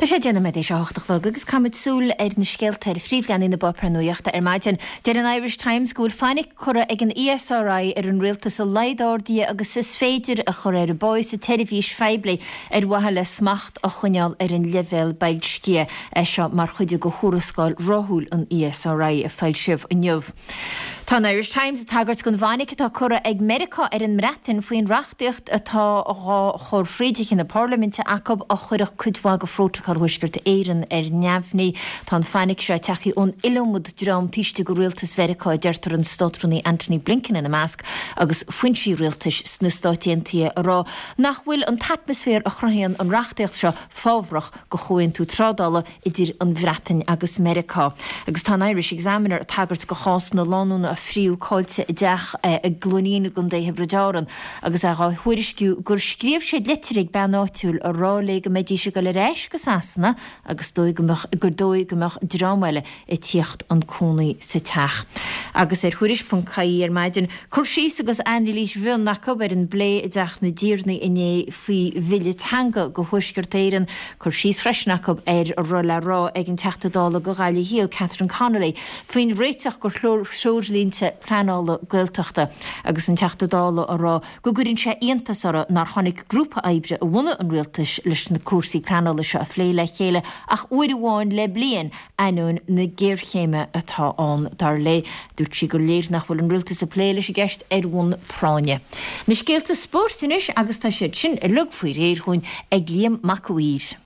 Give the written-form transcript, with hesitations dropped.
Tá sé déanana éis seachtalá agus cumid súil ar na scéaltair phríomhlean na bopra nuoachta ar maidin. Dear an Irish Times go bhfuil fáinnig chura ag an ESRI ar an rialtas a leidádaí agus is féidir a chur ar a bóis a televís feibli ar wathe le smacht a chuneal ar an level bail scia seo mar chuide go chórascáil rothúil an ESRI a feil sibh a neamh. Tá an Irish Times a tagart gon bhainnig atá chura ag America ar an mreatain faoin reachtaíocht atá chur frídich in na Parlamente acob a chuireach cudhá go frótaáil huisgurt éireann ar neamhnaí tá an fáinnig se teachí ón ilmud drám tíiste go rialtas Verica deirtar an státrúnaí Anthony Blinken in a measc agus foinsí rialtas sna stáitiantí rá nach bhfuil an atmosfér a chruhéan an reachtaíocht seo fábhrach go chuin tú trádála idir an bhreatain agus America. Agus tá Irish Examiner a tagart go chás na lánúna a friú cáilte i deach a glúnína gon dé hebredáran agus a chuirisciú gur scríomh sé literig ben áitiúil a rála go méidí se go le réis go sana agus gur dói gomach drámáile i tíocht an cúnaí sa teach. Agus chuiris.caí ar maidin chur síos agus anlís bhil nacob ar an blé i deach na díirna iné faoi bhile tanga go thuisgurtéiran chur síos freisnacob ar a rolla rá ag an teachtadála go gáile híal Catherine Connolly faoin réiteach gur seirlínte planála gailteachta agus an teachtadála a rá go gurinn sé iontasara nar tháinig grúpa aibre a bhuna an rialtas leis na cuasaí planála seo a phléile chéile ach uidirháin le blian anún na géirchéime atá an dar le dúirt si go léir nach bhfuil an rialtas a pléile sé gceist ar bhún práine. Na scéalta spórtinis agus tá sé sin a lug faoi réir chuin ag Liam McAuir.